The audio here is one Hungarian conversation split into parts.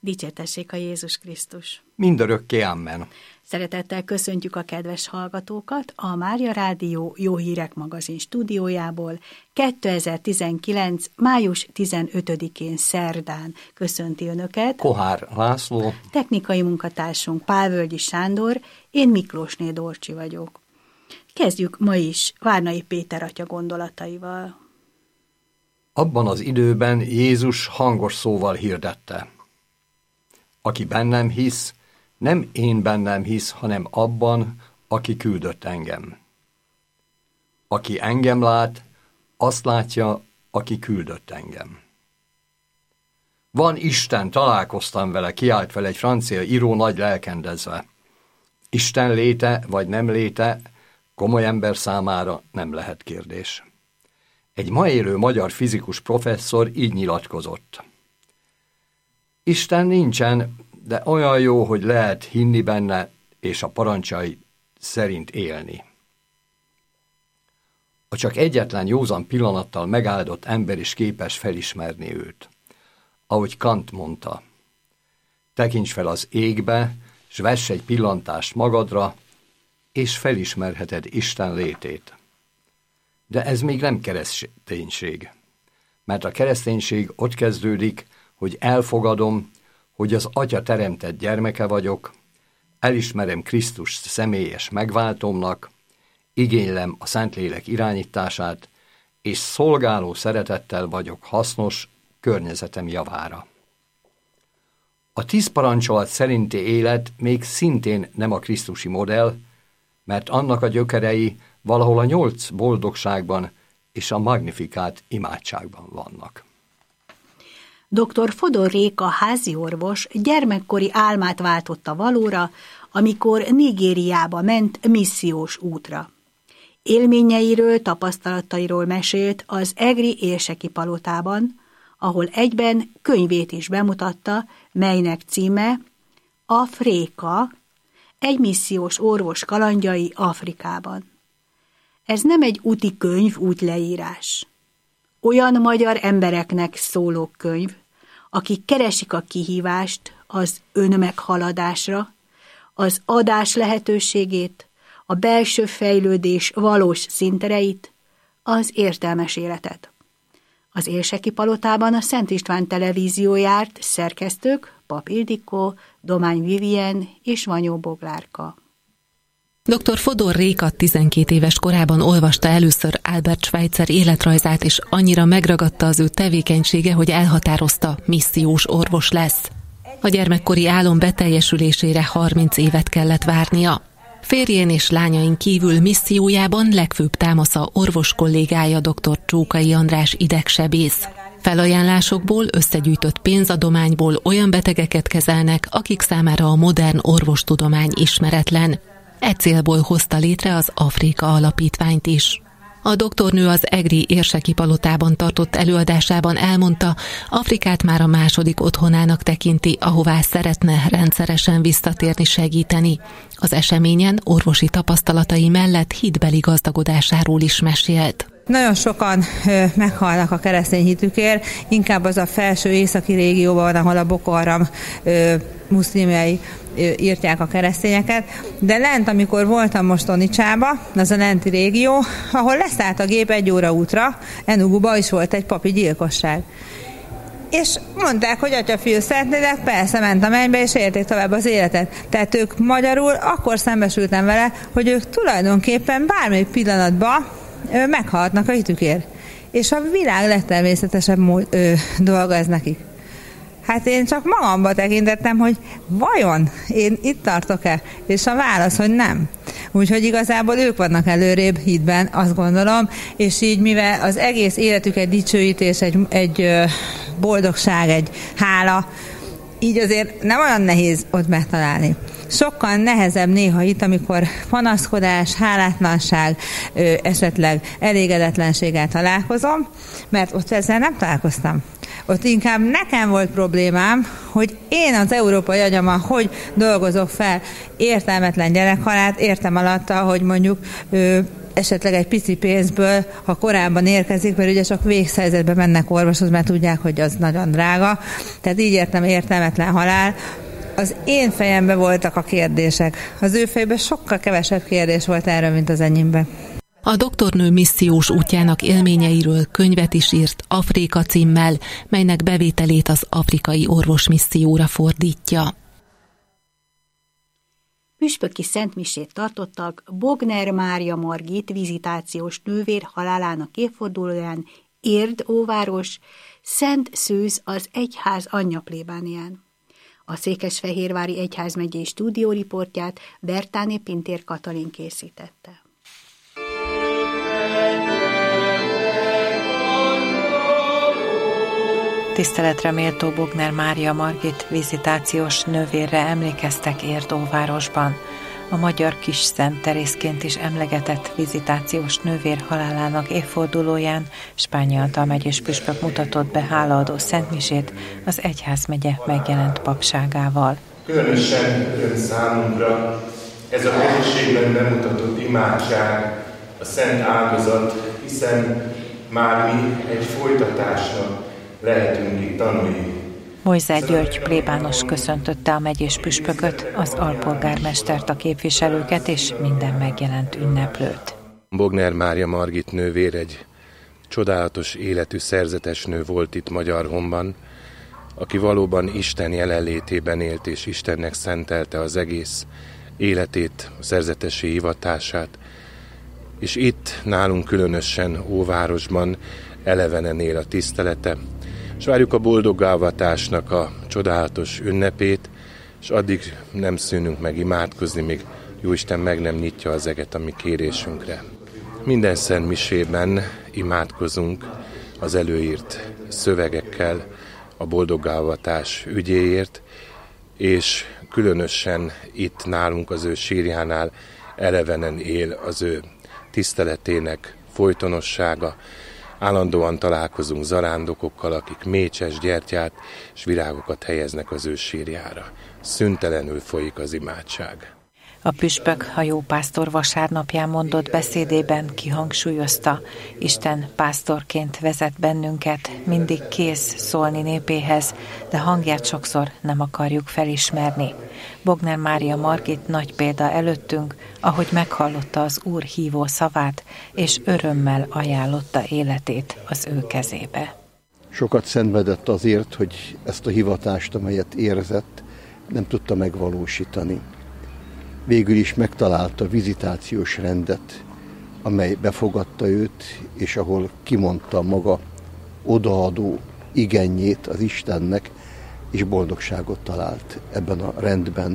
Dicsértessék a Jézus Krisztus! Mindörökké amen. Szeretettel köszöntjük a kedves hallgatókat a Mária Rádió Jó Hírek magazin stúdiójából 2019. május 15-én szerdán köszönti Önöket Kohár László, technikai munkatársunk Pálvölgyi Sándor, én Miklósné Dorcsi vagyok. Kezdjük ma is Várnai Péter atya gondolataival. Abban az időben Jézus hangos szóval hirdette: aki bennem hisz, nem én bennem hisz, hanem abban, aki küldött engem. Aki engem lát, azt látja, aki küldött engem. Van Isten, találkoztam vele, kiált fel egy francia író nagy lelkendezve. Isten léte vagy nem léte komoly ember számára nem lehet kérdés. Egy ma élő magyar fizikus professzor így nyilatkozott: Isten nincsen, de olyan jó, hogy lehet hinni benne, és a parancsai szerint élni. A csak egyetlen józan pillanattal megáldott ember is képes felismerni őt. Ahogy Kant mondta: tekints fel az égbe, s vess egy pillantást magadra, és felismerheted Isten létét. De ez még nem kereszténység, mert a kereszténység ott kezdődik, hogy elfogadom, hogy az Atya teremtett gyermeke vagyok, elismerem Krisztust személyes megváltómnak, igénylem a Szentlélek irányítását, és szolgáló szeretettel vagyok hasznos környezetem javára. A 10 parancsolat szerinti élet még szintén nem a krisztusi modell, mert annak a gyökerei valahol a 8 boldogságban és a Magnifikát imádságban vannak. Dr. Fodor Réka háziorvos gyermekkori álmát váltotta valóra, amikor Nigériába ment missziós útra. Élményeiről, tapasztalatairól mesélt az egri érseki palotában, ahol egyben könyvét is bemutatta, melynek címe Afréka, egy missziós orvos kalandjai Afrikában. Ez nem egy úti könyv, útleírás. Olyan magyar embereknek szóló könyv, akik keresik a kihívást az önmeghaladásra, az adás lehetőségét, a belső fejlődés valós színtereit, az értelmes életet. Az érseki palotában a Szent István televízió járt, szerkesztők Pap Ildikó, Domány Vivien és Vanyó Boglárka. Dr. Fodor Réka 12 éves korában olvasta először Albert Schweitzer életrajzát, és annyira megragadta az ő tevékenysége, hogy elhatározta, missziós orvos lesz. A gyermekkori álom beteljesülésére 30 évet kellett várnia. Férjén és lányain kívül missziójában legfőbb támasza orvos kollégája dr. Csókai András idegsebész. Felajánlásokból, összegyűjtött pénzadományból olyan betegeket kezelnek, akik számára a modern orvostudomány ismeretlen. E célból hozta létre az Afréka Alapítványt is. A doktornő az egri érseki palotában tartott előadásában elmondta, Afrikát már a második otthonának tekinti, ahová szeretne rendszeresen visszatérni, segíteni. Az eseményen orvosi tapasztalatai mellett hitbeli gazdagodásáról is mesélt. Nagyon sokan meghalnak a keresztény hitükért, inkább az a felső északi régióban van, ahol a Boko Haram muszlimjai írtják a keresztényeket, de lent, amikor voltam most Onicsába, az a lenti régió, ahol leszállt a gép 1 óra útra, Enuguba is volt egy papi gyilkosság. És mondták, hogy atyafiú, szeretnétek? Persze, ment a mennybe, és élték tovább az életet. Tehát ők magyarul akkor szembesültem vele, hogy ők tulajdonképpen bármelyik pillanatban meghalhatnak a hitükért. És a világ legtermészetesebb dolga ez nekik. Hát én csak magamba tekintettem, hogy vajon én itt tartok-e? És a válasz, hogy nem. Úgyhogy igazából ők vannak előrébb hitben, azt gondolom, és így mivel az egész életük egy dicsőítés, egy boldogság, egy hála, így azért nem olyan nehéz ott megtalálni. Sokkal nehezebb néha itt, amikor panaszkodás, hálátlanság, esetleg elégedetlenséggel találkozom, mert ott ezzel nem találkoztam. Ott inkább nekem volt problémám, hogy én az európai agyammal hogy dolgozok fel értelmetlen gyerekhalált, értem alatta, hogy mondjuk esetleg egy pici pénzből, ha korábban érkezik, mert ugye csak vészhelyzetben mennek orvoshoz, mert tudják, hogy az nagyon drága. Tehát így értem értelmetlen halál. Az én fejemben voltak a kérdések. Az ő fejében sokkal kevesebb kérdés volt erről, mint az enyémben. A doktornő missziós útjának élményeiről könyvet is írt Afrika címmel, melynek bevételét az afrikai orvosmisszióra fordítja. Püspöki szentmisét tartottak Bogner Mária Margit vizitációs nővér halálának évfordulóján Érd óváros Szent Szűz az egyház anyja plébánián. A Székesfehérvári Egyházmegyei stúdióriportját Bertáné Pintér Katalin készítette. Tiszteletre méltó Bogner Mária Margit vizitációs nővérre emlékeztek Érd óvárosban. A magyar Kis Szent Terézként is emlegetett vizitációs nővér halálának évfordulóján Spányi Antal megyés püspök mutatott be hálaadó szentmisét az egyházmegye megjelent papságával. Különösen öröm számunkra ez a közösségben bemutatott imádság, a szent áldozat, hiszen már mi egy folytatásnak lehetünk itt tanulni. Mojzár György plébános köszöntötte a megyés püspököt, az alpolgármestert, a képviselőket és minden megjelent ünneplőt. Bogner Mária Margit nővér egy csodálatos életű szerzetes nő volt itt Magyarhonban, aki valóban Isten jelenlétében élt és Istennek szentelte az egész életét, a szerzetesi hivatását. És itt nálunk különösen óvárosban elevenen él a tisztelete, és várjuk a boldogálvatásnak a csodálatos ünnepét, és addig nem szűnünk meg imádkozni, míg Jóisten meg nem nyitja az eget a mi kérésünkre. Minden szent misében imádkozunk az előírt szövegekkel a boldogálvatás ügyéért, és különösen itt nálunk az ő sírjánál elevenen él az ő tiszteletének folytonossága. Állandóan találkozunk zarándokokkal, akik mécses gyertyát és virágokat helyeznek az ő sírjára. Szüntelenül folyik az imádság. A püspök a jópásztor vasárnapján mondott beszédében kihangsúlyozta, Isten pásztorként vezet bennünket, mindig kész szólni népéhez, de hangját sokszor nem akarjuk felismerni. Bogner Mária Margit nagy példa előttünk, ahogy meghallotta az Úr hívó szavát, és örömmel ajánlotta életét az ő kezébe. Sokat szenvedett azért, hogy ezt a hivatást, amelyet érzett, nem tudta megvalósítani. Végül is megtalálta a vizitációs rendet, amely befogadta őt, és ahol kimondta maga odaadó igenjét az Istennek, és boldogságot talált ebben a rendben.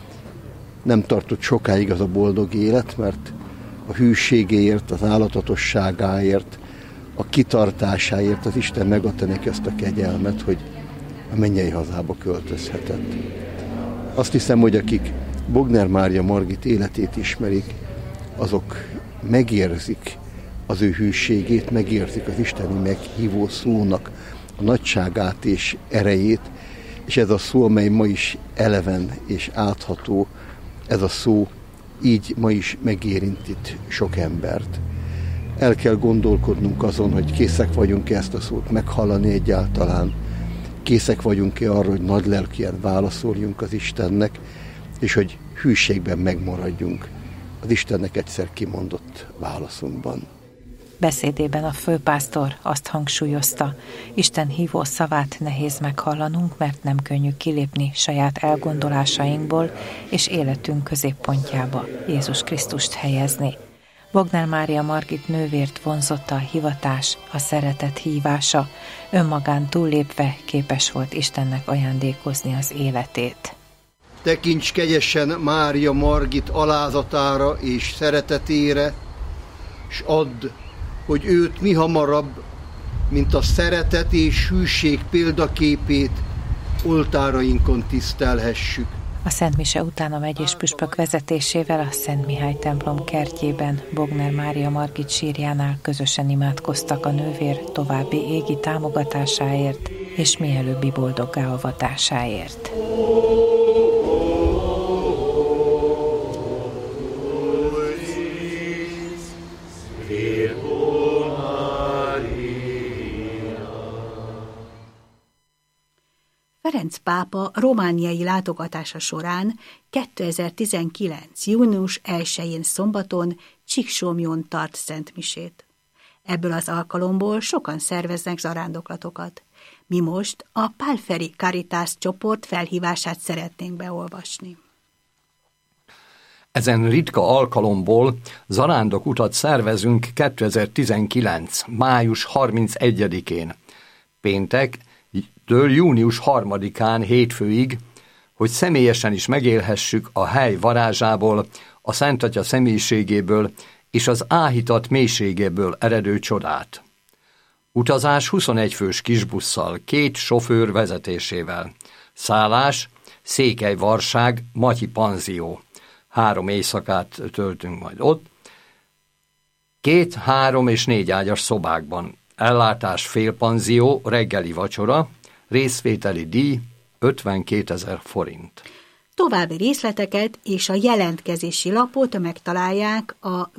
Nem tartott sokáig az a boldog élet, mert a hűségéért, az állatatosságáért, a kitartásáért az Isten megadta neki ezt a kegyelmet, hogy a mennyei hazába költözhetett. Azt hiszem, hogy akik Bogner Mária Margit életét ismerik, azok megérzik az ő hűségét, megérzik az isteni meghívó szónak a nagyságát és erejét, és ez a szó, amely ma is eleven és átható, ez a szó így ma is megérint itt sok embert. El kell gondolkodnunk azon, hogy készek vagyunk-e ezt a szót meghallani egyáltalán, készek vagyunk-e arra, hogy nagylelkűen válaszoljunk az Istennek, és hogy hűségben megmaradjunk az Istennek egyszer kimondott válaszunkban. Beszédében a főpásztor azt hangsúlyozta, Isten hívó szavát nehéz meghallanunk, mert nem könnyű kilépni saját elgondolásainkból és életünk középpontjába Jézus Krisztust helyezni. Bogner Mária Margit nővért vonzotta a hivatás, a szeretet hívása, önmagán túllépve képes volt Istennek ajándékozni az életét. Tekints kegyesen Mária Margit alázatára és szeretetére, s add, hogy őt mi hamarabb, mint a szeretet és hűség példaképét oltárainkon tisztelhessük. A Szent Mise után a megyés püspök vezetésével a Szent Mihály templom kertjében Bogner Mária Margit sírjánál közösen imádkoztak a nővér további égi támogatásáért és mielőbbi boldoggá avatásáért. pápa romániai látogatása során 2019. június 1-én szombaton Csíksomlyón tart szentmisét. Ebből az alkalomból sokan szerveznek zarándoklatokat. Mi most a Pálferi Caritas csoport felhívását szeretnénk beolvasni. Ezen ritka alkalomból zarándokutat szervezünk 2019. május 31-én, péntektől június 3-án hétfőig, hogy személyesen is megélhessük a hely varázsából, a Szent Atya személyiségéből és az áhítat mélységéből eredő csodát. Utazás 21 fős kisbusszal, 2 sofőr vezetésével. Szállás, Székelyvarság, Matyi panzió. 3 éjszakát töltünk majd ott. 2, 3 és 4 ágyas szobákban. Ellátás félpanzió, reggeli vacsora, részvételi díj 52 000 forint. További részleteket és a jelentkezési lapot megtalálják a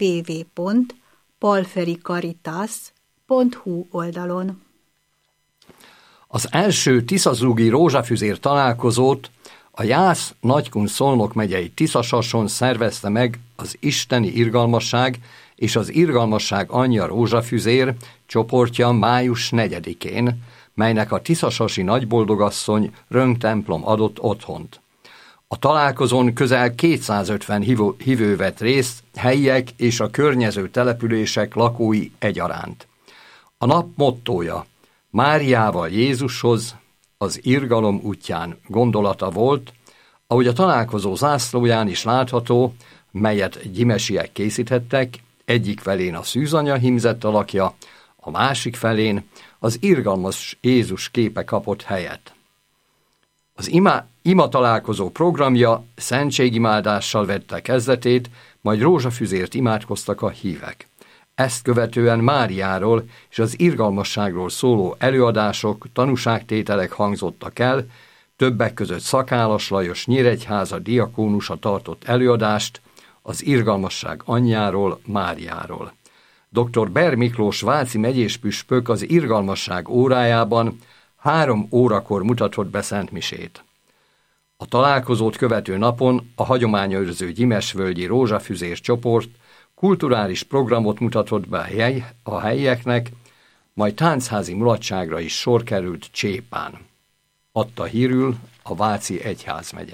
www.palfericaritas.hu oldalon. Az első Tiszazúgi rózsafüzér találkozót a Jász Nagykun Szolnok megyei Tiszasason szervezte meg az Isteni Irgalmasság és az Irgalmasság Anyja Rózsafüzér csoportja május 4-én, melynek a tiszasasi nagyboldogasszony Röng-templom adott otthont. A találkozón közel 250 hívő vett részt, helyiek és a környező települések lakói egyaránt. A nap mottója Máriával Jézushoz, az irgalom útján gondolata volt, ahogy a találkozó zászlóján is látható, melyet gyimesiek készítettek, egyik felén a szűzanya hímzett alakja, a másik felén az irgalmas Jézus képe kapott helyet. Az ima találkozó programja szentségimádással vette kezdetét, majd rózsafüzért imádkoztak a hívek. Ezt követően Máriáról és az irgalmasságról szóló előadások, tanúságtételek hangzottak el, többek között Szakálas Lajos Nyíregyháza diakónusa tartott előadást az irgalmasság anyjáról, Máriáról. Dr. Ber Miklós váci megyéspüspök az irgalmasság órájában 3 órakor mutatott be szentmisét. A találkozót követő napon a hagyományőrző Gyimesvölgyi Rózsafüzér csoport kulturális programot mutatott be a helyieknek, majd táncházi mulatságra is sor került Csépán. Adta hírül a Váci Egyházmegye.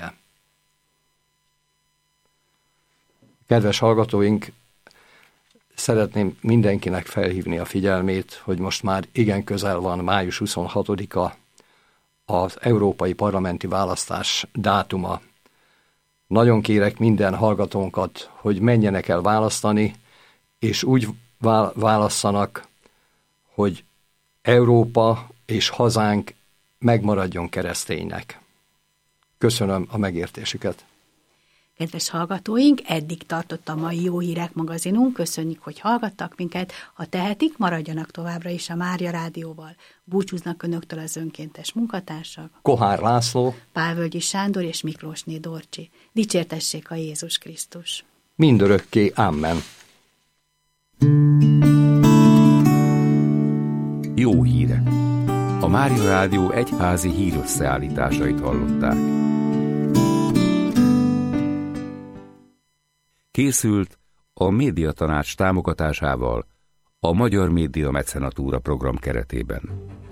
Kedves hallgatóink, szeretném mindenkinek felhívni a figyelmét, hogy most már igen közel van május 26-a, az európai parlamenti választás dátuma. Nagyon kérek minden hallgatónkat, hogy menjenek el választani, és úgy válasszanak, hogy Európa és hazánk megmaradjon kereszténynek. Köszönöm a megértésüket. Kedves hallgatóink, eddig tartott a mai Jó Hírek magazinunk. Köszönjük, hogy hallgattak minket. Ha tehetik, maradjanak továbbra is a Mária Rádióval. Búcsúznak önöktől az önkéntes munkatársak. Kohár László, Pálvölgyi Sándor és Miklósné Dorcsi. Dicsértessék a Jézus Krisztus. Mindörökké. Amen. Jó hírek. A Mária Rádió egyházi hírösszeállításait hallották. Készült a Médiatanács támogatásával a Magyar Média Mecenatúra program keretében.